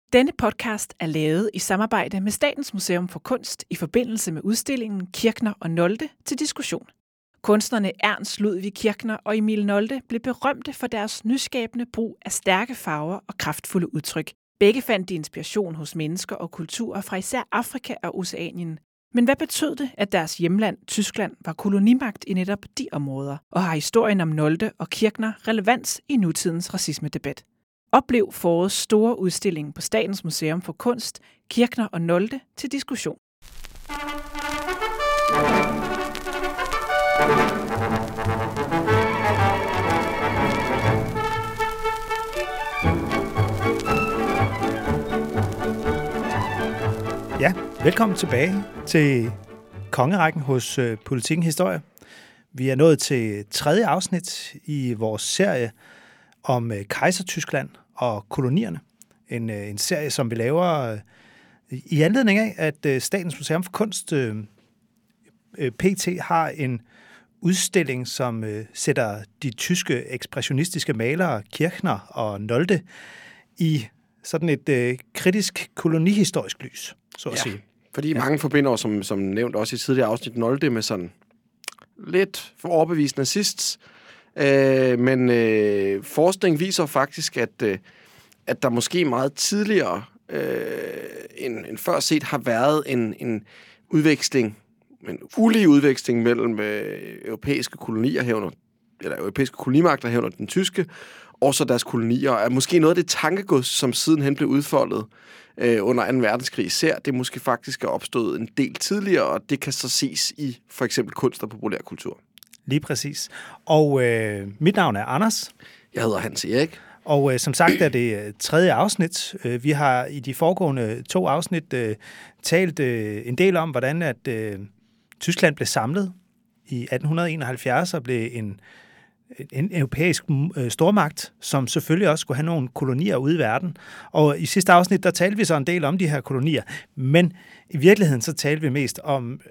Denne podcast er lavet i samarbejde med Statens Museum for Kunst i forbindelse med udstillingen Kirchner og Nolde til diskussion. Kunstnerne Ernst Ludwig Kirchner og Emil Nolde blev berømte for deres nyskabende brug af stærke farver og kraftfulde udtryk. Begge fandt de inspiration hos mennesker og kulturer fra især Afrika og Oceanien. Men hvad betød det, at deres hjemland, Tyskland, var kolonimagt i netop de områder? Og har historien om Nolde og Kirchner relevans i nutidens racismedebat? Oplev forårets store udstilling på Statens Museum for Kunst, Kirchner og Nolde til diskussion. Ja, velkommen tilbage til kongerækken hos Politikken Historie. Vi er nået til 3. afsnit i vores serie om Kejser-Tyskland og kolonierne. En serie, som vi laver i anledning af, at Statens Museum for Kunst PT har en udstilling, som sætter de tyske ekspressionistiske malere Kirchner og Nolde i sådan et kritisk kolonihistorisk lys, så at sige. Fordi mange forbinder, som nævnt også i tidligere afsnit, Nolde med sådan lidt for overbevist nazists. Men forskning viser faktisk, at der måske meget tidligere end før set har været en udveksling, en ulige udveksling mellem europæiske kolonier herunder, eller europæiske kolonimagter herunder den tyske, og så deres kolonier. Er måske noget af det tankegods, som sidenhen blev udfoldet under 2. verdenskrig især, det måske faktisk er opstået en del tidligere, og det kan så ses i for eksempel kunst og populærkultur. Lige præcis. Og mit navn er Anders. Jeg hedder Hans Erik. Og som sagt er det 3. afsnit. Vi har i de foregående 2 afsnit talt en del om, hvordan at Tyskland blev samlet i 1871 og blev en europæisk stormagt, som selvfølgelig også skulle have nogle kolonier ude i verden. Og i sidste afsnit, der talte vi så en del om de her kolonier, men i virkeligheden så talte vi mest om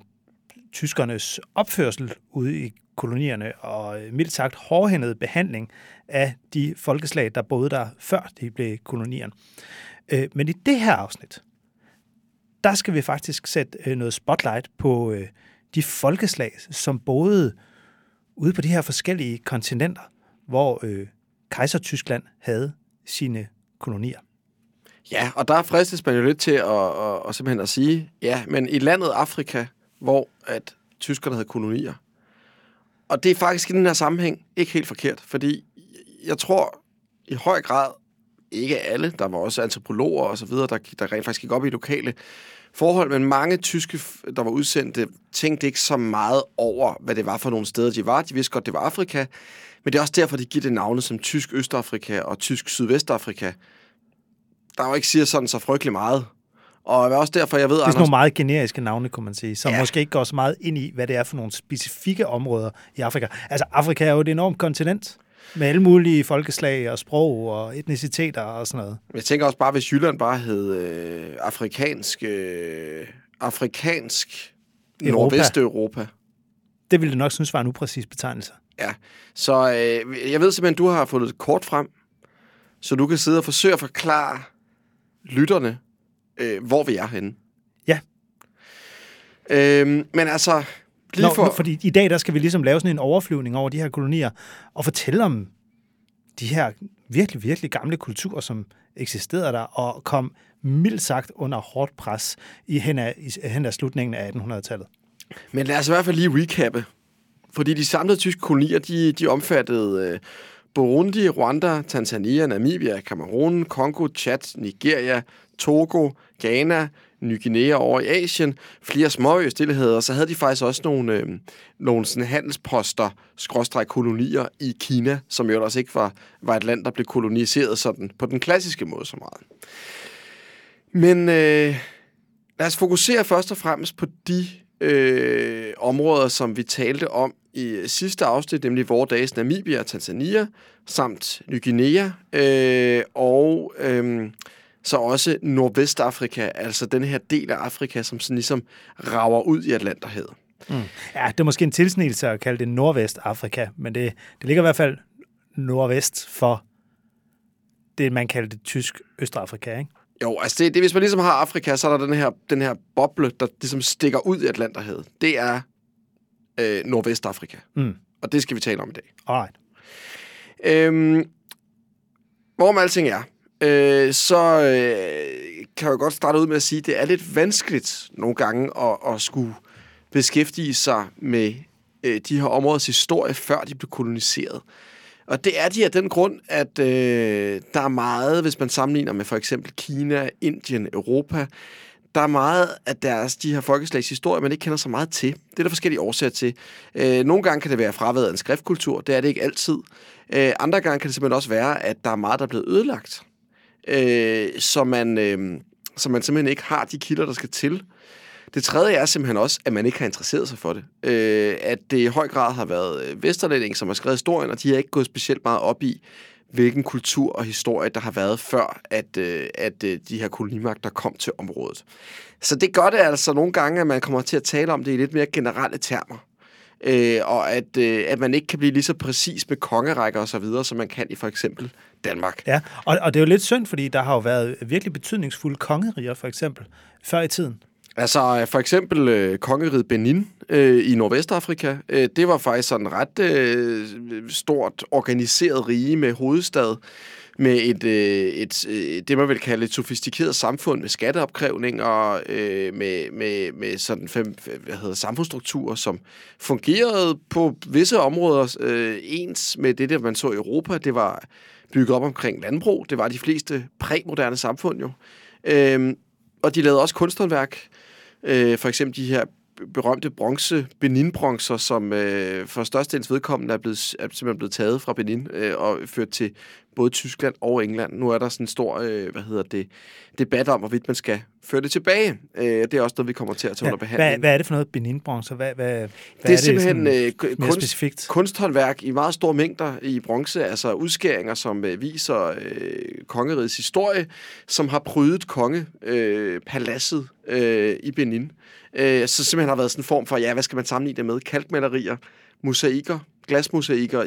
tyskernes opførsel ude i kolonierne og mildt sagt hårdhændet behandling af de folkeslag, der boede der før de blev kolonier. Men i det her afsnit, der skal vi faktisk sætte noget spotlight på de folkeslag, som boede ude på de her forskellige kontinenter, hvor Kejser-Tyskland havde sine kolonier. Ja, og der fristes man jo lidt til at simpelthen at sige, ja, men i landet Afrika, hvor at tyskerne havde kolonier. Og det er faktisk i den her sammenhæng ikke helt forkert, fordi jeg tror i høj grad, ikke alle, der var også antropologer og så videre, der rent faktisk gik op i lokale forhold, men mange tyske, der var udsendte, tænkte ikke så meget over, hvad det var for nogle steder, de var. De vidste godt, det var Afrika, men det er også derfor, de giver det navne som tysk Østafrika og tysk Sydvestafrika. Der jo ikke siger sådan så frygtelig meget. Og det er også derfor, jeg ved, det er sådan nogle meget generiske navne, kunne man sige, som måske ikke går så meget ind i, hvad det er for nogle specifikke områder i Afrika. Altså, Afrika er jo et enormt kontinent med alle mulige folkeslag og sprog og etniciteter og sådan noget. Jeg tænker også bare, hvis Jylland bare hed afrikansk Nordvesteuropa. Det ville du nok synes var en upræcis betegnelse. Ja, så jeg ved simpelthen, du har fundet et kort frem, så du kan sidde og forsøge at forklare lytterne, hvor vi er henne. Ja. Men altså... Fordi i dag, der skal vi ligesom lave sådan en overflyvning over de her kolonier, og fortælle om de her virkelig, virkelig gamle kulturer, som eksisterede der, og kom mildt sagt under hårdt pres hen af slutningen af 1800-tallet. Men lad os i hvert fald lige recappe. Fordi de samlede tyske kolonier, de omfattede Burundi, Rwanda, Tanzania, Namibia, Cameroun, Kongo, Chad, Nigeria, Togo, Ghana, Ny Guinea over i Asien, flere småøstilleheder, og så havde de faktisk også nogle sådan handelsposter, kolonier i Kina, som jo ellers ikke var et land, der blev koloniseret sådan på den klassiske måde så meget. Men lad os fokusere først og fremmest på de områder, som vi talte om i sidste afsnit, nemlig vore dages Namibia og Tanzania, samt Ny Guinea, og så også Nordvestafrika, altså den her del af Afrika, som sådan ligesom rager ud i Atlanterhavet. Ja, det er måske en tilsnigelse at kalde det Nordvestafrika, men det ligger i hvert fald nordvest for det, man kaldte tysk Østafrika, ikke? Jo, altså det hvis man ligesom har Afrika, så er der den her boble, der ligesom stikker ud i Atlanterhavet. Det er Nordvestafrika. Og det skal vi tale om i dag. Alright. Hvorom alting er, så kan jeg jo godt starte ud med at sige, at det er lidt vanskeligt nogle gange at skulle beskæftige sig med de her områders historie, før de blev koloniseret. Og det er de af den grund, at der er meget, hvis man sammenligner med for eksempel Kina, Indien, Europa, der er meget af de her folkeslags historie, man ikke kender så meget til. Det er der forskellige årsager til. Nogle gange kan det være fraværet af en skriftkultur, det er det ikke altid. Andre gange kan det simpelthen også være, at der er meget, der er blevet ødelagt, så man simpelthen ikke har de kilder, der skal til. Det tredje er simpelthen også, at man ikke har interesseret sig for det. At det i høj grad har været vesterlændinge, som har skrevet historien, og de har ikke gået specielt meget op i, hvilken kultur og historie, der har været før, at de her kolonimagter kom til området. Så det gør det altså nogle gange, at man kommer til at tale om det i lidt mere generelle termer. Og at man ikke kan blive lige så præcis med kongerækker og så videre, som man kan i for eksempel Danmark. Ja, og det er jo lidt synd, fordi der har jo været virkelig betydningsfulde kongeriger, for eksempel, før i tiden. Altså for eksempel kongeriget Benin i Nordvestafrika, det var faktisk sådan ret stort organiseret rige med hovedstad, med et det man vil kalde et sofistikeret samfund med skatteopkrævning og med sådan samfundsstrukturer, som fungerede på visse områder ens med det der man så i Europa. Det var bygget op omkring landbrug. Det var de fleste præmoderne samfund jo. Og de lavede også kunsthåndværk. For eksempel de her berømte Benin-bronzer, som for størstedelens vedkommende er simpelthen blevet taget fra Benin og ført til både Tyskland og England. Nu er der sådan en stor debat om, hvorvidt man skal føre det tilbage. Det er også noget, vi kommer til at tage under behandling. Hvad er det for noget Benin-bronzer? Hvad det er simpelthen specifikt? Kunsthåndværk i meget store mængder i bronze, altså udskæringer, som viser kongerigets historie, som har prydet kongepaladset i Benin. Så simpelthen har været sådan en form for, hvad skal man sammenligne det med? Kalkmalerier, mosaikker, glasmosaikker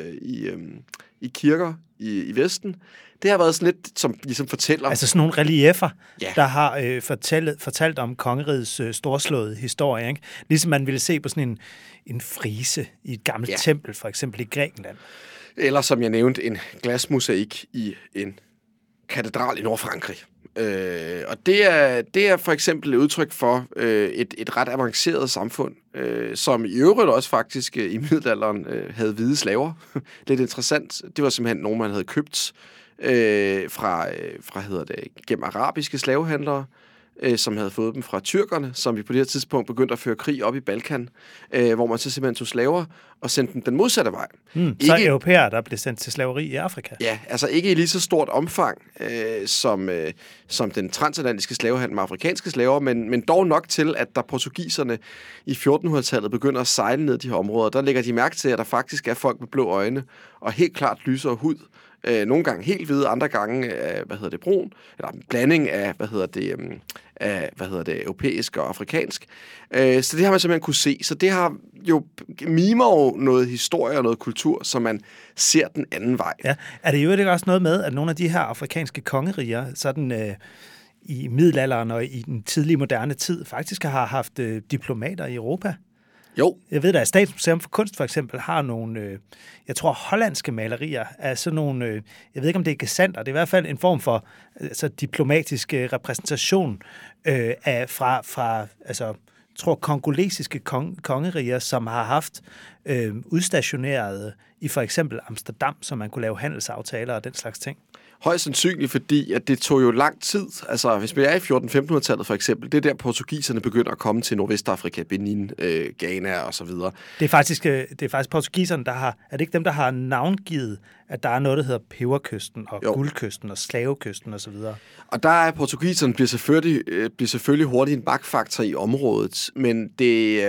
i kirker i Vesten. Det har været sådan lidt, som ligesom fortæller... Altså sådan nogle relieffer, der har fortalt om kongerigets storslåede historie, ikke? Ligesom man ville se på sådan en frise i et gammelt tempel, for eksempel i Grækenland. Eller som jeg nævnte, en glasmosaik i en katedral i Nordfrankrig. Og det er for eksempel et udtryk for et ret avanceret samfund, som i øvrigt også faktisk i middelalderen havde hvide slaver. Lidt interessant. Det var simpelthen nogen, man havde købt gennem arabiske slavehandlere, som havde fået dem fra tyrkerne, som vi på det her tidspunkt begyndte at føre krig op i Balkan, hvor man så simpelthen tog slaver og sendte dem den modsatte vej. Så europæere, der blev sendt til slaveri i Afrika? Ja, altså ikke i lige så stort omfang som den transatlantiske slavehandel med afrikanske slaver, men dog nok til, at da portugiserne i 1400-tallet begynder at sejle ned de her områder, der lægger de mærke til, at der faktisk er folk med blå øjne og helt klart lysere hud. Nogle gange helt hvide, andre gange brun, eller en blanding af europæisk og afrikansk. Så det har man simpelthen kunne se. Så det har jo mimer noget historie og noget kultur, som man ser den anden vej. Ja. Er det jo ikke også noget med, at nogle af de her afrikanske kongeriger, sådan i middelalderen og i den tidlige moderne tid, faktisk har haft diplomater i Europa? Jo. Jeg ved, at Statens for Kunst for eksempel har nogle, jeg tror, hollandske malerier af sådan nogle, jeg ved ikke, om det er gesandter, det er i hvert fald en form for diplomatisk repræsentation fra tror kongolesiske kongeriger, som har haft udstationeret i for eksempel Amsterdam, så man kunne lave handelsaftaler og den slags ting. Højst sandsynligt, fordi at det tog jo lang tid. Altså, hvis vi er i 1400-1500-tallet for eksempel, det er der portugiserne begynder at komme til Nordvestafrika, Benin, Ghana og så videre. Det er faktisk portugiserne, der har... Er det ikke dem, der har navngivet, at der er noget, der hedder Peberkysten og Guldkysten og Slavekysten og så videre? Og der er portugiserne bliver selvfølgelig hurtigt en magtfaktor i området, men det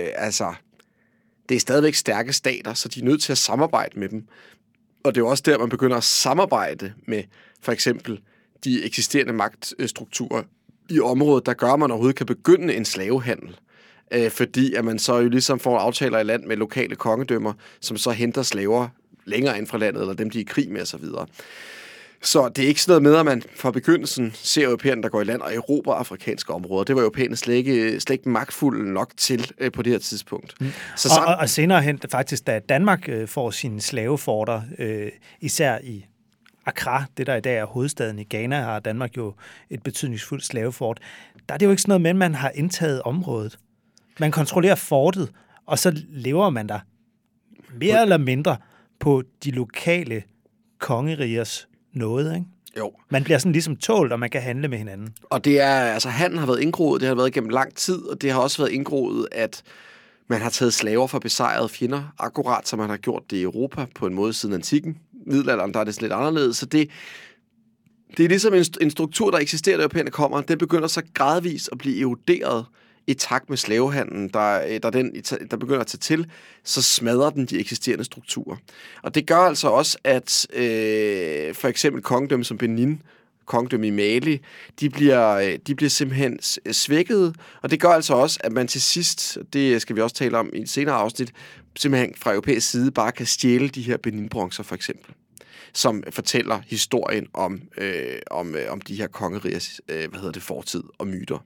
er stadigvæk stærke stater, så de er nødt til at samarbejde med dem. Og det er jo også der, man begynder at samarbejde med for eksempel de eksisterende magtstrukturer i området, der gør, at man overhovedet kan begynde en slavehandel. Fordi at man så jo ligesom får aftaler i land med lokale kongedømmer, som så henter slaver længere ind fra landet, eller dem, de er i krig med osv. Så det er ikke sådan noget med, at man fra begyndelsen ser europæerne, der går i land og erobrer afrikanske områder. Det var europæerne slet ikke magtfulde nok til på det her tidspunkt. Og senere hen, faktisk, da Danmark får sine slaveforter, især i Accra, det der i dag er hovedstaden i Ghana, har Danmark jo et betydningsfuldt slavefort. Der er det jo ikke sådan noget med, at man har indtaget området. Man kontrollerer fortet, og så lever man der mere eller mindre på de lokale kongerigers noget, ikke? Jo. Man bliver sådan ligesom tålt, og man kan handle med hinanden. Og det er, altså handel har været indgroet, det har været gennem lang tid, og det har også været indgroet, at man har taget slaver fra besejrede fjender, akkurat som man har gjort det i Europa på en måde siden antikken. Middelalderen, der er det lidt anderledes, så det er ligesom en struktur, der eksisterer, der europæerne kommer. Den begynder så gradvist at blive eroderet i takt med slavehandlen, der begynder at tage til, så smadrer den de eksisterende strukturer. Og det gør altså også, at for eksempel kongedømme som Benin, kongedømme i Mali, de bliver simpelthen svækket, og det gør altså også, at man til sidst, det skal vi også tale om i et senere afsnit, simpelthen fra europæisk side bare kan stjæle de her Benin-bronzer for eksempel, som fortæller historien om de her kongerigers fortid og myter.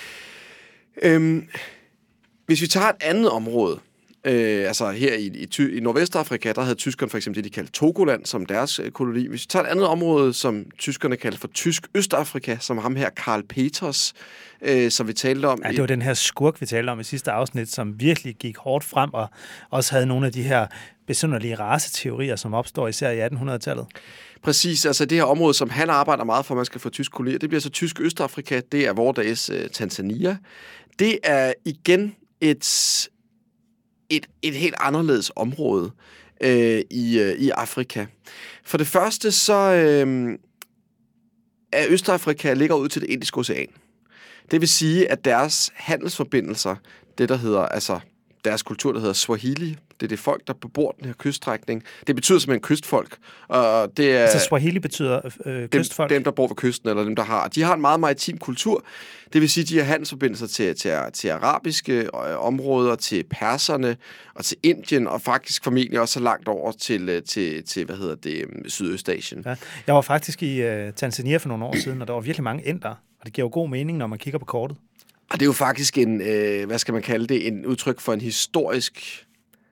Hvis vi tager et andet område, altså her i Nordvestafrika, der havde tyskerne for eksempel det, de kaldte Togoland som deres koloni. Hvis vi tager et andet område, som tyskerne kaldte for Tysk Østafrika, som ham her Karl Peters, som vi talte om. Ja, det var den her skurk, vi talte om i sidste afsnit, som virkelig gik hårdt frem, og også havde nogle af de her besynderlige raceteorier, som opstår især i 1800-tallet. Præcis, altså det her område, som han arbejder meget for, man skal få tysk kolonier, det bliver så Tysk Østafrika, det er vordags Tanzania. Det er igen et helt anderledes område i Afrika. For det første så er Østafrika ligger ud til det Indiske Ocean. Det vil sige, at deres handelsforbindelser, det der hedder, altså deres kultur, der hedder Swahili, det er det folk, der bebor den her kyststrækning. Det betyder simpelthen kystfolk. Og det er, altså Swahili betyder kystfolk? Dem, der bor ved kysten, eller dem, der har. De har en meget maritim kultur. Det vil sige, at de har handelsforbindelser til arabiske områder, til perserne og til Indien, og faktisk formentlig også så langt over til Sydøstasien. Ja. Jeg var faktisk i Tanzania for nogle år siden, og der var virkelig mange inder, og det giver jo god mening, når man kigger på kortet. Og det er jo faktisk en, en udtryk for en historisk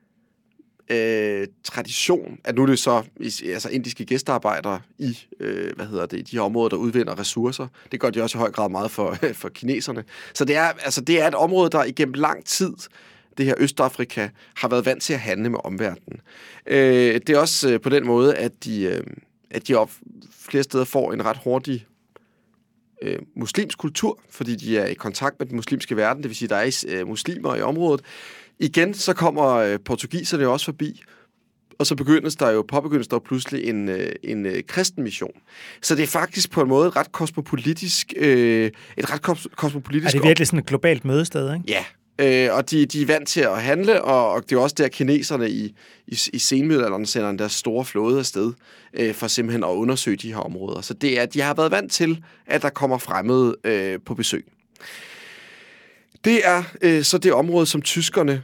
tradition, at nu er det så indiske gæstearbejdere i de her områder, der udvinder ressourcer. Det gør de også i høj grad meget for kineserne. Så det er et område, der igennem lang tid, det her Østafrika, har været vant til at handle med omverdenen. Det er også på den måde, at de flere steder får en ret hurtig muslimsk kultur, fordi de er i kontakt med den muslimske verden, det vil sige, at der er muslimer i området. Igen, så kommer portugiserne jo også forbi, og så påbegyndes der pludselig en kristen mission. Så det er faktisk på en måde et ret kosmopolitisk Er det virkelig sådan et globalt mødested, ikke? Ja, og de er vant til at handle, og det er også der kineserne i senmiddelalderen sender deres store flåde afsted for simpelthen at undersøge de her områder. Så de har været vant til, at der kommer fremmede på besøg. Det er så det område, som tyskerne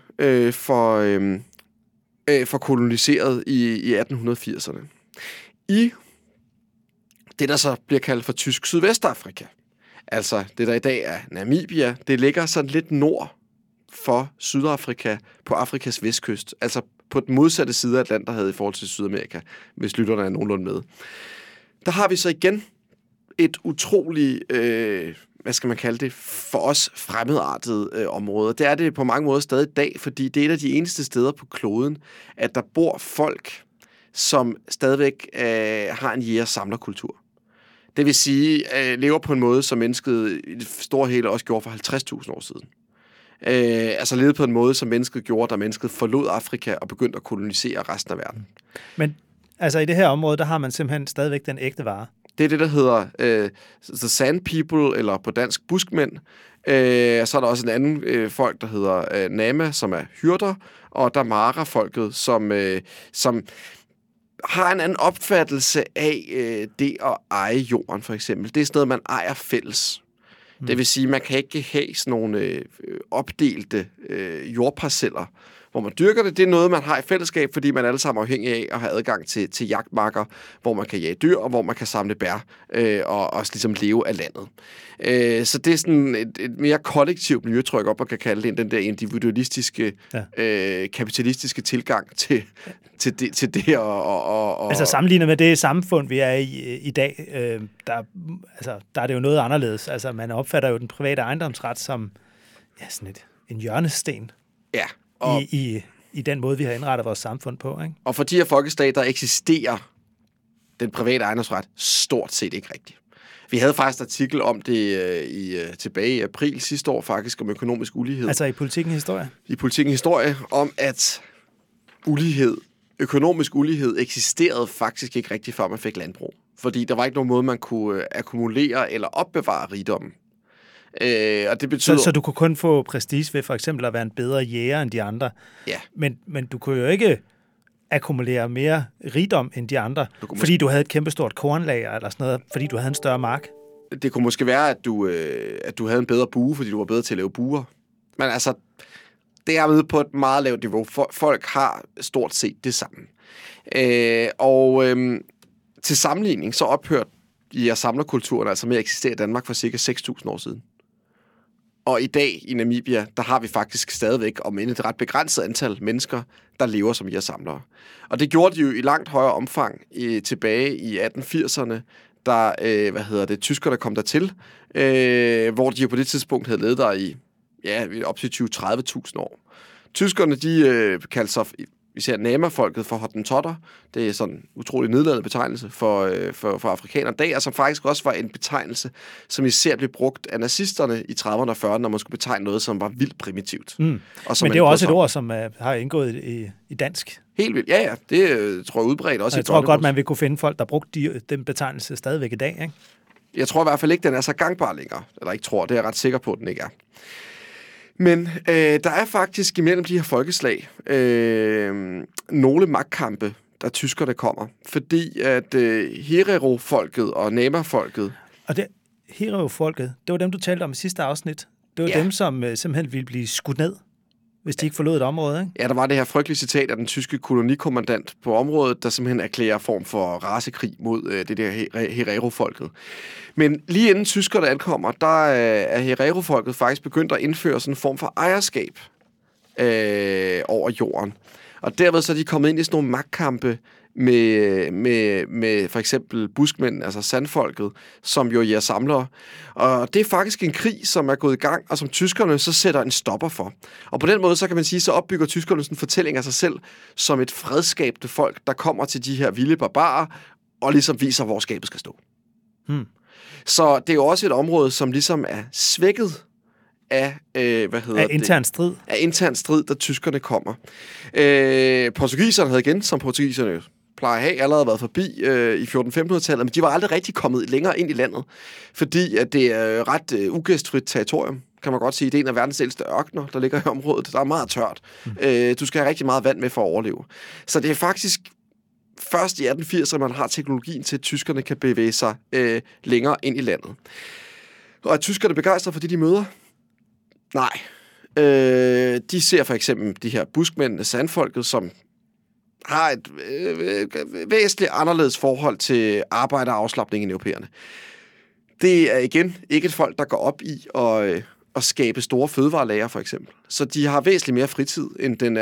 får koloniseret i 1880'erne. I det, der så bliver kaldt for Tysk Sydvestafrika, altså det, der i dag er Namibia, det ligger sådan lidt nord for Sydafrika på Afrikas vestkyst, altså på den modsatte side af Atlanterhavet i forhold til Sydamerika, hvis lytterne er nogenlunde med. Der har vi så igen et utroligt, for os fremmedartet område. Det er det på mange måder stadig i dag, fordi det er et af de eneste steder på kloden, at der bor folk, som stadigvæk har en jæger-samlerkultur. Det vil sige, lever på en måde, som mennesket i det store hele også gjorde for 50.000 år siden. Levede på en måde, som mennesket gjorde, da mennesket forlod Afrika og begyndte at kolonisere resten af verden. Men altså i det her område, der har man simpelthen stadigvæk den ægte vare. Det er det, der hedder The Sand People, eller på dansk buskmænd. Så er der også en anden folk, der hedder Nama, som er hyrder, og Damara-folket, som har en anden opfattelse af det at eje jorden, for eksempel. Det er sådan noget, man ejer fælles. Det vil sige, man kan ikke have sådan nogle opdelte jordparceller, hvor man dyrker det. Det er noget, man har i fællesskab, fordi man er alle sammen afhængig af at have adgang til jagtmarker, hvor man kan jage dyr, og hvor man kan samle bær, og også ligesom leve af landet. Så det er sådan et mere kollektivt miljøtryk op, man kan kalde det, end den der individualistiske, kapitalistiske tilgang til det. Altså sammenlignet med det samfund, vi er i dag, der er det jo noget anderledes. Altså man opfatter jo den private ejendomsret som sådan en hjørnesten i den måde, vi har indrettet vores samfund på. Ikke? Og for de her folkestater eksisterer den private ejendomsret stort set ikke rigtigt. Vi havde faktisk en artikel om det tilbage i april sidste år, faktisk om økonomisk ulighed. Altså i Politikken Historie? I Politikken Historie, om at økonomisk ulighed eksisterede faktisk ikke rigtigt, før man fik landbrug. Fordi der var ikke nogen måde, man kunne akkumulere eller opbevare rigdommen. Og det betyder... Så du kunne kun få prestige ved for eksempel at være en bedre jæger end de andre. Ja. Men du kunne jo ikke akkumulere mere rigdom end de andre, fordi du havde et kæmpestort kornlager eller sådan noget, fordi du havde en større mark. Det kunne måske være, at du havde en bedre bue, fordi du var bedre til at lave buer. Men altså, det er med på et meget lavt niveau. Folk har stort set det samme. Til sammenligning, så ophørte samlerkulturen altså med at eksistere i Danmark for cirka 6.000 år siden. Og i dag i Namibia, der har vi faktisk stadigvæk om end et ret begrænset antal mennesker, der lever som samlere. Og det gjorde de jo i langt højere omfang tilbage i 1880'erne, da tyskerne kom dertil, hvor de jo på det tidspunkt havde levet der i op til 20-30.000 år. Tyskerne, de kaldte sig især Nama-folket for Hottentotter. Det er sådan en utrolig nedladende betegnelse for afrikanere. Det er som faktisk også var en betegnelse, som især blev brugt af nazisterne i 30'erne og 40'erne, når man skulle betegne noget, som var vildt primitivt. Men det er jo også et ord, som har indgået i dansk. Helt vildt. Ja. Det tror jeg udbredt også. Jeg tror godt, man vil kunne finde folk, der brugte den betegnelse stadigvæk i dag, ikke? Jeg tror i hvert fald ikke, den er så gangbar længere. Eller ikke tror, det er jeg ret sikker på, at den ikke er. Men der er faktisk imellem de her folkeslag nogle magtkampe, der tyskerne kommer. Fordi at Herero-folket og Nama-folket... Og det Herero-folket, det var dem, du talte om i sidste afsnit. Det var dem, som simpelthen ville blive skudt ned, hvis de ikke forlod et område, ikke? Ja, der var det her frygtelige citat af den tyske kolonikommandant på området, der simpelthen erklærer form for racekrig mod det der Herero-folket. Men lige inden tyskerne ankommer, der er Herero-folket faktisk begyndt at indføre sådan en form for ejerskab over jorden. Og derved så er de kommet ind i sådan nogle magtkampe med for eksempel buskmænd, altså sandfolket, som jo er samlere. Og det er faktisk en krig, som er gået i gang, og som tyskerne så sætter en stopper for. Og på den måde, så kan man sige, så opbygger tyskerne sådan en fortælling af sig selv som et fredskabende folk, der kommer til de her vilde barbarer, og ligesom viser, hvor skabet skal stå. Så det er jo også et område, som ligesom er svækket af, intern strid. Af intern strid, da tyskerne kommer. Portugiserne havde igen, som portugiserne plejer at have, allerede været forbi i 1400-1500-tallet, men de var aldrig rigtig kommet længere ind i landet, fordi at det er ret ugæstfrit territorium, kan man godt sige. Det er en af verdens ældste ørkener, der ligger i området. Der er meget tørt. Du skal have rigtig meget vand med for at overleve. Så det er faktisk først i 1880'erne, man har teknologien til, at tyskerne kan bevæge sig længere ind i landet. Og er tyskerne begejstrede for det, de møder? Nej. De ser for eksempel de her buskmændene, sandfolket, som har et væsentligt anderledes forhold til arbejde og afslapning end europæerne. Det er igen ikke et folk, der går op i at skabe store fødevarelager, for eksempel. Så de har væsentligt mere fritid, end den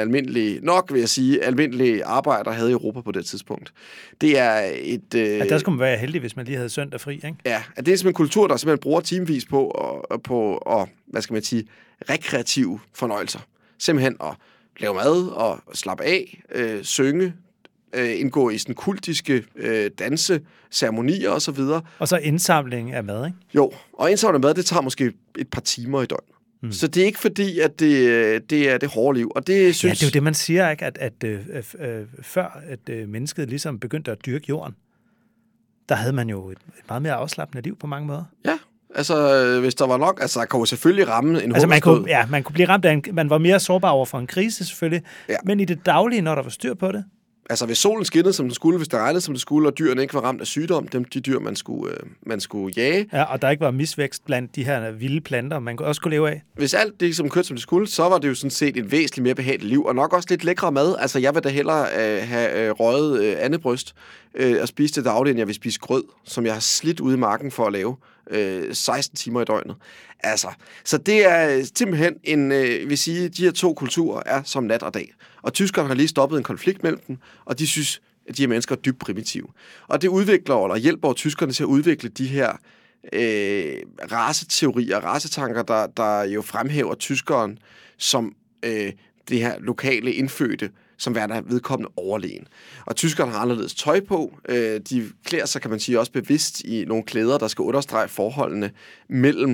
almindelige arbejder havde i Europa på det tidspunkt. Det er et... der skulle man være heldig, hvis man lige havde søndag fri, ikke? Ja, det er simpelthen en kultur, der simpelthen bruger timevis på hvad skal man sige, rekreative fornøjelser. Simpelthen at lave mad og slappe af, synge, indgå i sådan kultiske danse, ceremonier og så videre. Og så indsamling af mad, ikke? Jo, og indsamling af mad, det tager måske et par timer i døgn. Så det er ikke fordi, at det er det hårde liv. Og det synes... Ja, det er jo det, man siger, ikke? At før at mennesket ligesom begyndte at dyrke jorden, der havde man jo et meget mere afslappende liv på mange måder. Ja, altså hvis der var nok, altså der kunne selvfølgelig ramme en hungersnød. Man kunne blive ramt af man var mere sårbar over for en krise selvfølgelig, men i det daglige, når der var styr på det, Altså, hvis solen skinnede, som den skulle, hvis det regnede, som det skulle, og dyrene ikke var ramt af sygdom, de dyr, man skulle jage. Ja, og der ikke var misvækst blandt de her vilde planter, man også kunne leve af. Hvis alt det som kørte, som det skulle, så var det jo sådan set et væsentligt mere behageligt liv, og nok også lidt lækre mad. Altså, jeg vil da hellere have røget andebryst og spise det dagligt, end jeg vil spise grød, som jeg har slidt ude i marken for at lave 16 timer i døgnet. Altså, så det er simpelthen vil sige, de her to kulturer er som nat og dag. Og tyskerne har lige stoppet en konflikt mellem dem, og de synes, at de her mennesker er dybt primitive. Og det udvikler, eller hjælper tyskerne til at udvikle de her raceteorier, racetanker, der jo fremhæver tyskeren som det her lokale indfødte, som værende vedkommende overlegen. Og tyskerne har anderledes tøj på. De klæder sig, kan man sige, også bevidst i nogle klæder, der skal understrege forholdene mellem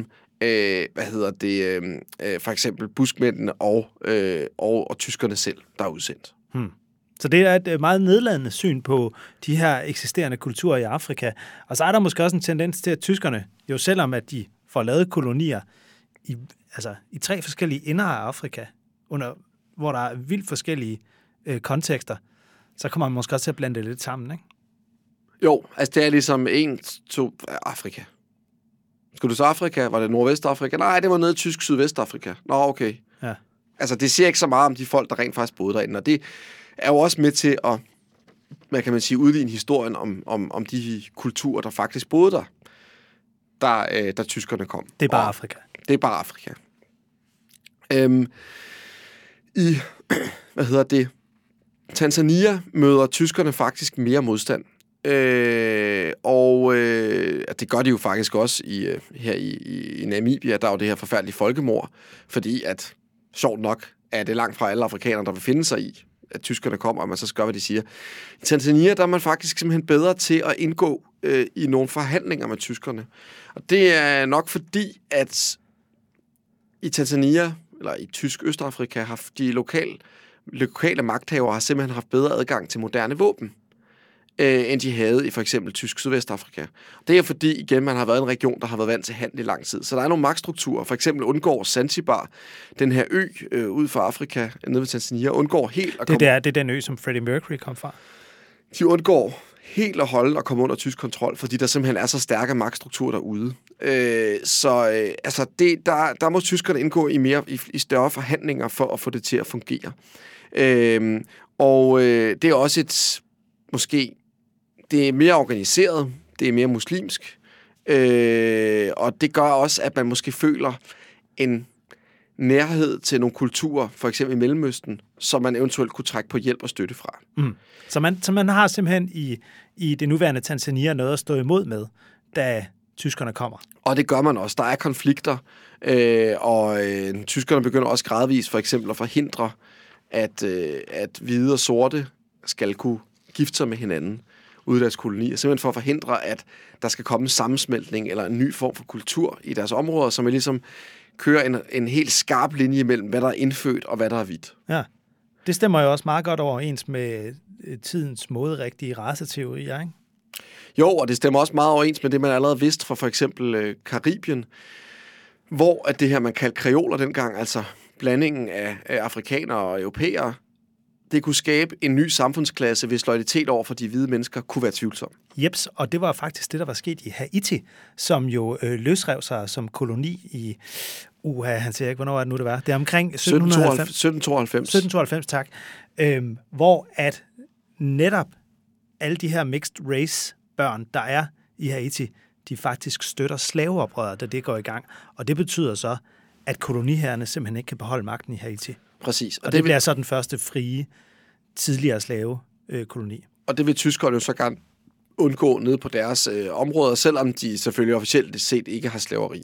for eksempel buskmændene og tyskerne selv, der er udsendt. Så det er et meget nedladende syn på de her eksisterende kulturer i Afrika. Og så er der måske også en tendens til, at tyskerne, jo selvom at de får lavet kolonier i 3 forskellige ender af Afrika, hvor der er vildt forskellige kontekster, så kommer man måske også til at blande det lidt sammen, ikke? Jo, altså det er ligesom Afrika. Skulle du så Afrika? Var det Nordvestafrika? Nej, det var nede i tysk Sydvestafrika. Nå, okay. Ja. Altså, det siger ikke så meget om de folk, der rent faktisk boede derinde, og det er jo også med til at, hvad kan man sige, udligne historien om de kulturer, der faktisk boede der, da tyskerne kom. Det er bare Afrika. Det er bare Afrika. Tanzania møder tyskerne faktisk mere modstand. Det gør de jo faktisk også her i Namibia, der er jo det her forfærdelige folkemord, fordi at, sjovt nok, er det langt fra alle afrikanere, der vil finde sig i, at tyskerne kommer, og man så skal gøre, hvad de siger. I Tanzania, der er man faktisk simpelthen bedre til at indgå i nogle forhandlinger med tyskerne. Og det er nok fordi, at i Tanzania, eller i tysk Østafrika, har de lokale magthavere har simpelthen haft bedre adgang til moderne våben, end de havde i for eksempel tysk Sydvestafrika. Det er fordi, igen, man har været en region, der har været vant til handel i lang tid. Så der er nogle magtstrukturer. For eksempel undgår Zanzibar, den her ø ud for Afrika, nede ved Tanzania, undgår helt at komme... Det er den ø, som Freddie Mercury kom fra. De undgår helt at holde og komme under tysk kontrol, fordi der simpelthen er så stærke magtstrukturer derude. Der må tyskerne indgå i større forhandlinger for at få det til at fungere. Det er også det er mere organiseret, det er mere muslimsk, og det gør også, at man måske føler en nærhed til nogle kulturer, for eksempel i Mellemøsten, som man eventuelt kunne trække på hjælp og støtte fra. Så man har simpelthen i det nuværende Tanzania noget at stå imod med, da tyskerne kommer. Og det gør man også. Der er konflikter, og tyskerne begynder også gradvist for eksempel at forhindre, at hvide og sorte skal kunne gifte sig med hinanden ude i deres kolonier, simpelthen for at forhindre, at der skal komme en sammensmeltning eller en ny form for kultur i deres områder, som ligesom kører en helt skarp linje mellem, hvad der er indfødt og hvad der er hvidt. Ja, det stemmer jo også meget godt overens med tidens moderigtige raceteorier, ikke? Jo, og det stemmer også meget overens med det, man allerede vidste fra for eksempel Karibien, hvor at det her, man kaldte kreoler dengang, altså blandingen af afrikanere og europæere, det kunne skabe en ny samfundsklasse, hvis loyalitet over for de hvide mennesker kunne være tvivlsom. Jeps, og det var faktisk det, der var sket i Haiti, som jo løsrev sig som koloni i... han siger ikke, hvornår er det nu, det var? Det er omkring 1792. 1792, tak. Hvor at netop alle de her mixed race børn, der er i Haiti, de faktisk støtter slaveoprøret, da det går i gang. Og det betyder så, at koloniherrerne simpelthen ikke kan beholde magten i Haiti. Præcis. Og det bliver så den første frie, tidligere slavekoloni. Og det vil tyskerne jo så gerne undgå nede på deres områder, selvom de selvfølgelig officielt set ikke har slaveri.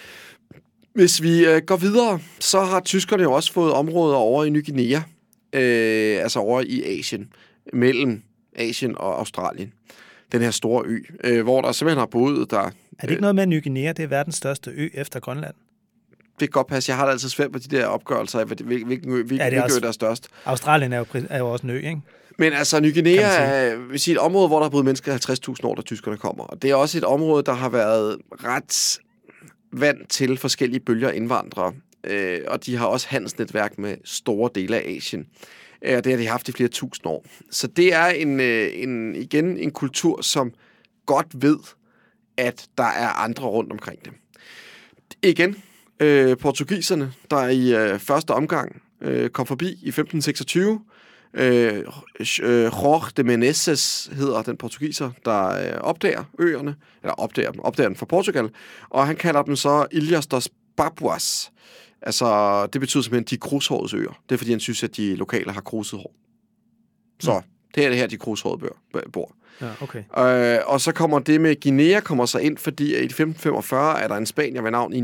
Hvis vi går videre, så har tyskerne jo også fået områder over i Ny Guinea, altså over i Asien, mellem Asien og Australien. Den her store ø, hvor der simpelthen har boet der... Er det ikke noget med, at Ny Guinea det er verdens største ø efter Grønland? Det kan godt passe. Jeg har da altid svært på de der opgørelser af, hvilken ø der er størst. Australien er jo også en ø, ikke? Men altså, Ny Guinea er et område, hvor der har boet mennesker 50.000 år, da tyskerne kommer. Og det er også et område, der har været ret vant til forskellige bølger indvandrere. Og de har også handelsnetværk med store dele af Asien. Det har de haft i flere tusind år. Så det er igen en kultur, som godt ved, at der er andre rundt omkring dem. Igen, portugiserne, der i første omgang kom forbi i 1526. Jorge de Menezes hedder den portugiser, der opdager øerne, eller opdager den fra Portugal, og han kalder dem så Ilhas dos Papuas. Altså, det betyder simpelthen de krushårets øer. Det er, fordi han synes, at de lokale har kruset hår. Så det er det her, de krushårede bor. Ja, okay. Og så kommer det med Guinea kommer så ind, fordi i 1545 er der en spanier ved navn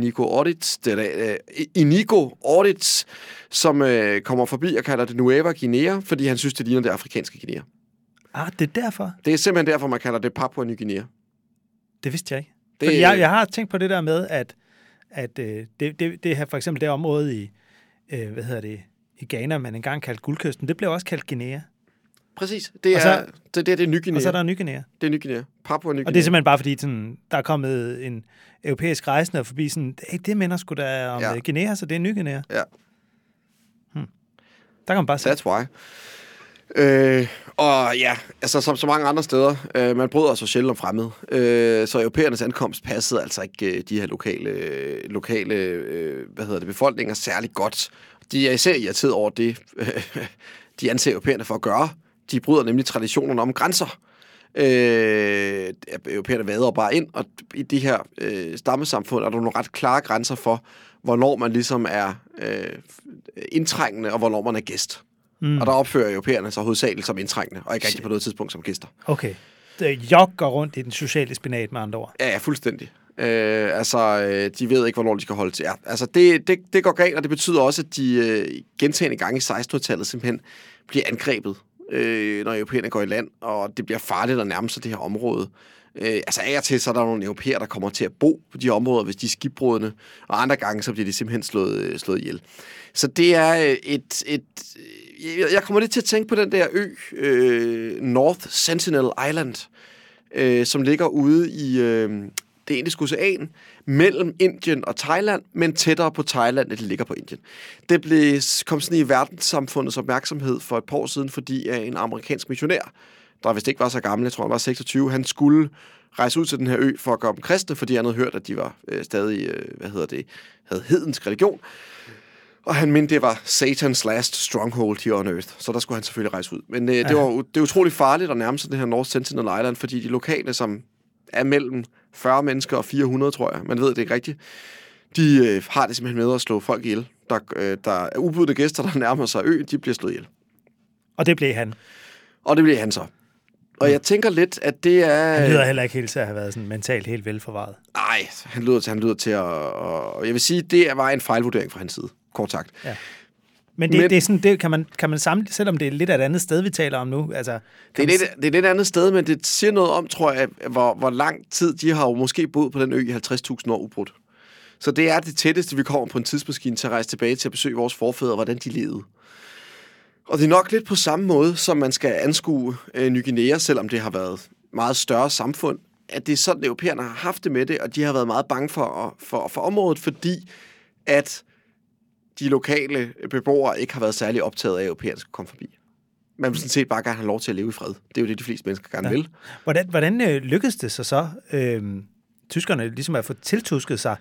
Inigo Ortiz, som kommer forbi og kalder det Nueva Guinea, fordi han synes, det ligner det afrikanske Guinea. Det er derfor? Det er simpelthen derfor, man kalder det Papua Ny Guinea. Det vidste jeg ikke. Fordi jeg har tænkt på det der med, at det her, for eksempel det område i, i Ghana, man engang kaldte Guldkysten, det blev også kaldt Guinea. Præcis. Det er Ny Guinea. Og så er der Ny Guinea. Det er Ny Guinea. Papua Ny Guinea. Og det er simpelthen bare fordi, sådan, der er kommet en europæisk rejsende forbi sådan, det minder sgu da om Guinea, så det er Ny Guinea. Ja. Der kan man bare se. That's why. Og ja, altså som så mange andre steder, man bryder sig sjældent om fremmede. Så europæernes ankomst passede altså ikke de her lokale befolkninger særlig godt. De er især irriteret over det, de anser europæerne for at gøre. De bryder nemlig traditionerne om grænser. Europæerne vader bare ind, og i de her stammesamfund er der nogle ret klare grænser for, hvornår man ligesom er indtrængende, og hvornår man er gæst. Og der opfører europæerne sig hovedsageligt som indtrængende, og ikke rigtig på noget tidspunkt som gæster. Okay. Jogger rundt i den sociale spinat med andre ord. Ja, fuldstændig. De ved ikke, hvornår de skal holde til. Ja, altså, det går galt, og det betyder også, at de gentagne gange i 1600-tallet simpelthen bliver angrebet, når europæerne går i land, og det bliver farligt at nærme sig det her område. Af og til, så er der nogle europæere, der kommer til at bo på de områder, hvis de er skibbrudne, og andre gange, så bliver de simpelthen slået ihjel. Så det er jeg kommer lidt til at tænke på den der North Sentinel Island, som ligger ude i det Indiske Ocean, mellem Indien og Thailand, men tættere på Thailand, end det ligger på Indien. Det kom sådan i verdenssamfundets opmærksomhed for et par år siden, fordi en amerikansk missionær, der vist ikke var så gammel, jeg tror han var 26, han skulle rejse ud til den her ø for at gøre dem kristne, fordi han havde hørt, at de var stadig, havde hedensk religion. Og han mente, det var Satan's last stronghold here on earth, så der skulle han selvfølgelig rejse ud. Men det er utroligt farligt at nærme sig det her North Sentinel Island, fordi de lokale, som er mellem 40 mennesker og 400, tror jeg, man ved det ikke rigtigt, de har det simpelthen med at slå folk ihjel. Der er ubudne gæster, der nærmer sig øen, de bliver slået ihjel. Og det blev han. Og det blev han så. Og jeg tænker lidt, at det er... Han lyder heller ikke helt til at have været sådan mentalt helt velforvaret. Nej, han lyder til at... Og jeg vil sige, det var en fejlvurdering fra hans side, kort sagt. Ja. Men det er sådan, det kan man samle, selvom det er lidt af et andet sted, vi taler om nu. Altså, det er lidt andet sted, men det siger noget om, tror jeg, hvor lang tid de har jo måske boet på den ø i 50.000 år ubrudt. Så det er det tætteste, vi kommer på en tidsmaskine til at rejse tilbage til at besøge vores forfædre, hvordan de levede. Og det er nok lidt på samme måde, som man skal anskue Ny Guinea, selvom det har været meget større samfund, at det er sådan, at europæerne har haft det med det, og de har været meget bange for området, fordi at de lokale beboere ikke har været særlig optaget af, at europæerne skal komme forbi. Man vil sådan set bare gerne have lov til at leve i fred. Det er jo det, de fleste mennesker gerne vil. Hvordan lykkedes det så tyskerne ligesom at få tiltusket sig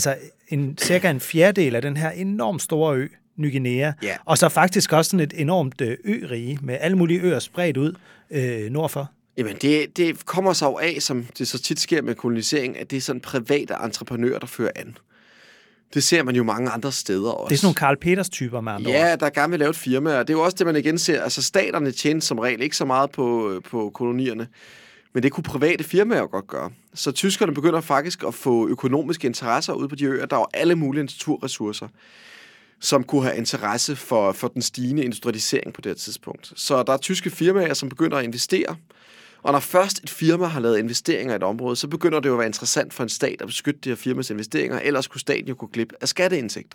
cirka en fjerdedel af den her enormt store ø, Ny Guinea, og så faktisk også sådan et enormt ørige med alle mulige øer spredt ud nordfor? Jamen, det kommer så af, som det så tit sker med kolonisering, at det er sådan private entreprenører, der fører an. Det ser man jo mange andre steder også. Det er sådan nogle Karl Peters-typer med andre ord. Ja, der gerne vil lave et firma, og det er jo også det, man igen ser. Altså, staterne tjener som regel ikke så meget på kolonierne, men det kunne private firmaer godt gøre. Så tyskerne begynder faktisk at få økonomiske interesser ude på de øer. Der er alle mulige naturressourcer, som kunne have interesse for den stigende industrialisering på det her tidspunkt. Så der er tyske firmaer, som begynder at investere. Og når først et firma har lavet investeringer i et område, så begynder det jo at være interessant for en stat at beskytte de her firmas investeringer, ellers kunne staten jo gå glip af skatteindtægter.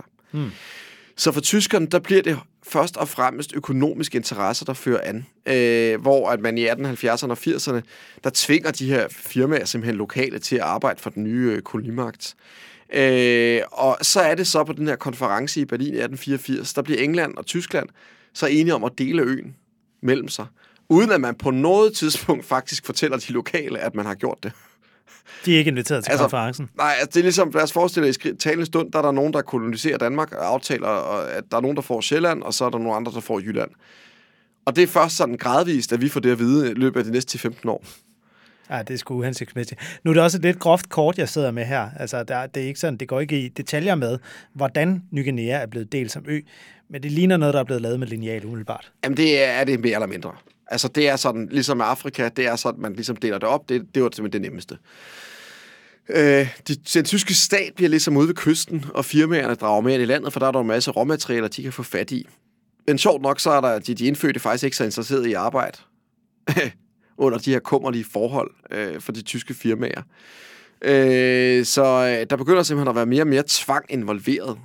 Så for tyskerne, der bliver det først og fremmest økonomiske interesser, der fører an. Hvor at man i 1870'erne og 80'erne, der tvinger de her firmaer simpelthen lokale til at arbejde for den nye kolonimagt. Og så er det så på den her konference i Berlin i 1884, der bliver England og Tyskland så er enige om at dele øen mellem sig, uden at man på noget tidspunkt faktisk fortæller de lokale, at man har gjort det. De er ikke inviteret til konferencen? Nej, det er ligesom, lad os forestille jer, i talende stund, der er der nogen, der koloniserer Danmark, og aftaler, at der er nogen, der får Sjælland, og så er der nogle andre, der får Jylland. Og det er først sådan gradvist, at vi får det at vide i løbet af de næste 15 år. Ja, det er sgu uhensigtsmæssigt. Nu er det også et lidt groft kort, jeg sidder med her. Altså, det er ikke sådan, det går ikke i detaljer med, hvordan Ny Guinea er blevet delt som ø, men det ligner noget, der er blevet lavet med lineal umiddelbart. Jamen, det er det mere eller mindre. Altså, det er sådan, ligesom med Afrika, det er sådan, man ligesom deler det op. Det var simpelthen det nemmeste. Den tyske stat bliver ligesom ude ved kysten, og firmaerne drager mere ind i landet, for der er der en masse råmaterialer, de kan få fat i. Men sjovt nok, så er der de indfødte faktisk ikke så interesserede i arbejde under de her kummerlige forhold for de tyske firmaer. Så der begynder simpelthen at være mere og mere tvang involveret.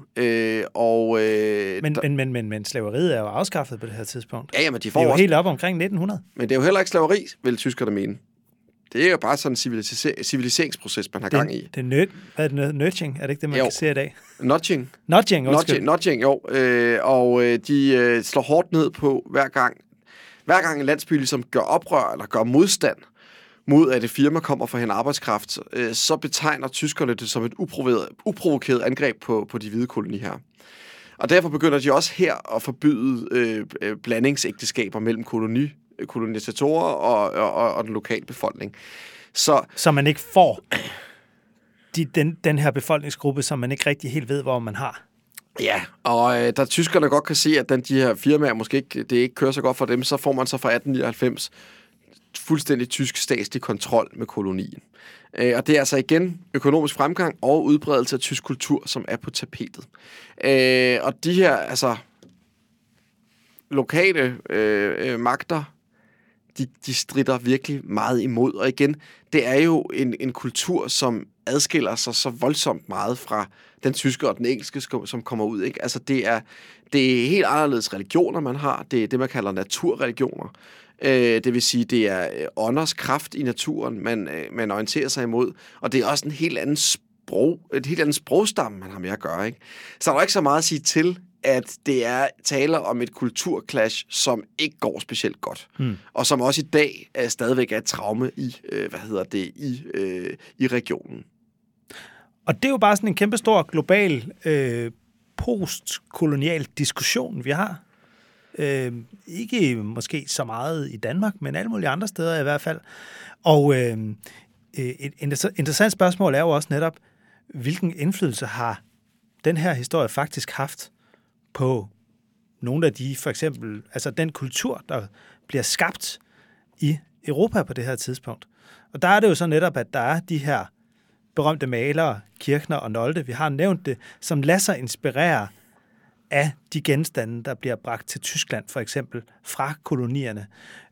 Men slaveriet er jo afskaffet på det her tidspunkt. Ja, men de får det er jo også helt op omkring 1900. Men det er jo heller ikke slaveri, vil tyskerne mene. Det er jo bare sådan en civiliseringsproces, man har gang i. Hvad er det? Nudging? Er det ikke det, man kan se i dag? Nudging, jo. Og de slår hårdt ned på hver gang en landsby ligesom gør oprør eller gør modstand mod, at et firma kommer for hen arbejdskraft, så betegner tyskerne det som et uprovokeret angreb på de hvide koloniherrer. Og derfor begynder de også her at forbyde blandingsægteskaber mellem kolonisatorer og den lokale befolkning. Så man ikke får den her befolkningsgruppe, som man ikke rigtig helt ved, hvor man har. Ja, og da tyskerne godt kan se, at de her firmaer måske ikke kører så godt for dem, så får man så fra 1899 fuldstændig tysk statslig kontrol med kolonien. Og det er altså igen økonomisk fremgang og udbredelse af tysk kultur, som er på tapetet. Og de her lokale magter, de strider virkelig meget imod. Og igen, det er jo en kultur, som adskiller sig så voldsomt meget fra den tyske og den engelske, som kommer ud. Ikke? Altså, det er helt anderledes religioner, man har. Det er det, man kalder naturreligioner. Det vil sige, det er ånders kraft i naturen, man orienterer sig imod. Og det er også et helt andet sprogstamme, man har med at gøre. Ikke? Så der er ikke så meget at sige til, at det er taler om et kulturclash, som ikke går specielt godt. Og som også i dag stadigvæk er et traume i regionen. Og det er jo bare sådan en kæmpestor global postkolonial diskussion, vi har. Ikke måske så meget i Danmark, men alle mulige andre steder i hvert fald. Og et interessant spørgsmål er jo også netop, hvilken indflydelse har den her historie faktisk haft på nogle af de, for eksempel, altså den kultur, der bliver skabt i Europa på det her tidspunkt. Og der er det jo så netop, at der er de her berømte malere, Kirchner og Nolde, vi har nævnt det, som lader sig inspirere af de genstande, der bliver bragt til Tyskland, for eksempel fra kolonierne.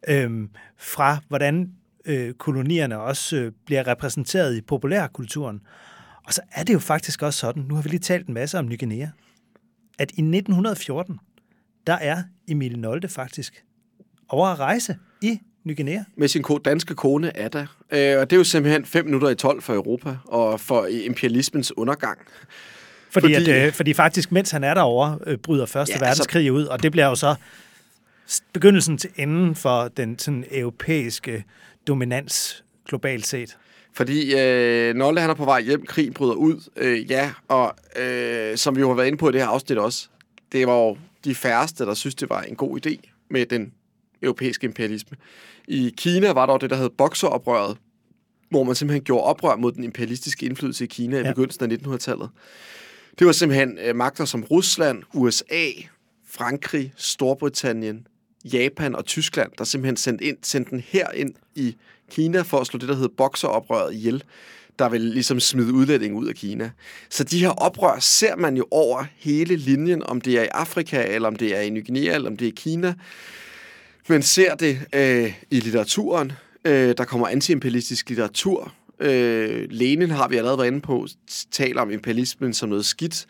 Fra hvordan kolonierne også bliver repræsenteret i populærkulturen. Og så er det jo faktisk også sådan, nu har vi lige talt en masse om Ny Guinea, at i 1914, der er Emil Nolde faktisk over at rejse i Ny Guinea. Med sin danske kone Ada. Og det er jo simpelthen 5 minutter i 12 for Europa, og for imperialismens undergang. Fordi faktisk, mens han er derovre, bryder Første verdenskrig ud, og det bliver jo så begyndelsen til enden for den sådan europæiske dominans globalt set. Fordi Nolde, han er på vej hjem, krigen bryder ud, og som vi jo har været inde på i det her afsnit også, det var jo de færreste, der synes, det var en god idé med den europæiske imperialisme. I Kina var der jo det, der hed bokseroprøret, hvor man simpelthen gjorde oprør mod den imperialistiske indflydelse i Kina i begyndelsen af 1900-tallet. Det var simpelthen magter som Rusland, USA, Frankrig, Storbritannien, Japan og Tyskland, der simpelthen sendte den her ind i Kina for at slå det, der hed bokseroprøret ihjel, der vil ligesom smide udlænding ud af Kina. Så de her oprør ser man jo over hele linjen, om det er i Afrika, eller om det er i Ny Guinea, eller om det er i Kina. Man ser det i litteraturen. Der kommer anti-imperialistisk litteratur. Lenin har vi allerede været inde på, taler om imperialismen som noget skidt.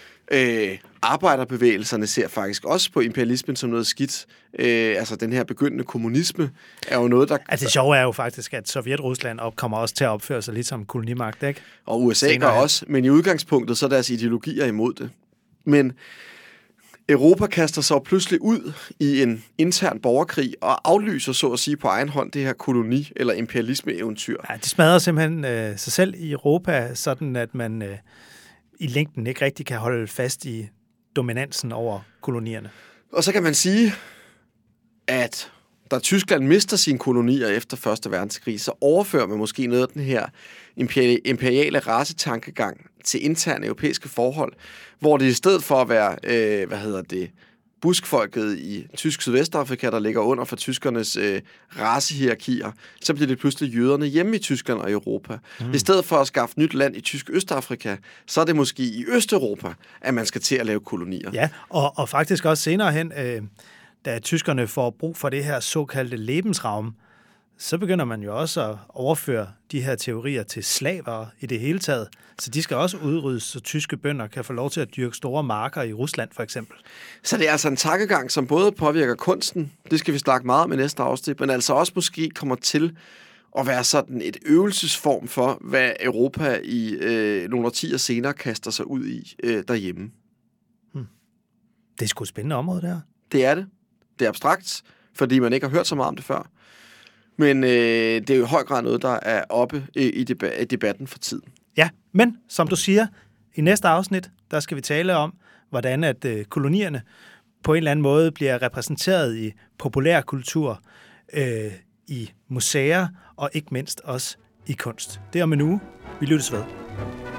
Arbejderbevægelserne ser faktisk også på imperialismen som noget skidt. Altså den her begyndende kommunisme er jo noget, der... Altså det sjove er jo faktisk, at Sovjet-Rusland kommer også til at opføre sig lidt som kolonimagt, ikke? Og USA gør også, men i udgangspunktet så er deres ideologier imod det. Men Europa kaster sig pludselig ud i en intern borgerkrig og aflyser, så at sige, på egen hånd det her koloni- eller imperialisme-eventyr. Ja, de smadrer simpelthen sig selv i Europa, sådan at man i længden ikke rigtig kan holde fast i dominansen over kolonierne. Og så kan man sige, at da Tyskland mister sine kolonier efter 1. verdenskrig, så overfører man måske noget af den her imperiale racetankegang til interne europæiske forhold, hvor det i stedet for at være, buskfolket i tysk Sydvestafrika, der ligger under for tyskernes racehierarkier, så bliver det pludselig jøderne hjemme i Tyskland og Europa. I stedet for at skaffe nyt land i tysk Østafrika, så er det måske i Østeuropa, at man skal til at lave kolonier. Ja, og faktisk også senere hen, da tyskerne får brug for det her såkaldte Lebensraum, så begynder man jo også at overføre de her teorier til slaver i det hele taget. Så de skal også udryddes, så tyske bønder kan få lov til at dyrke store marker i Rusland for eksempel. Så det er altså en tankegang, som både påvirker kunsten, det skal vi snakke meget om i næste afsnit, men altså også måske kommer til at være sådan et øvelsesform for, hvad Europa i nogle årtier senere kaster sig ud i derhjemme. Det er sgu et spændende område, der. Det er det. Det er abstrakt, fordi man ikke har hørt så meget om det før. Men det er jo i høj grad noget, der er oppe i debatten for tiden. Ja, men som du siger, i næste afsnit, der skal vi tale om, hvordan at kolonierne på en eller anden måde bliver repræsenteret i populærkultur, i museer og ikke mindst også i kunst. Det er om en uge. Vi lyttes ved.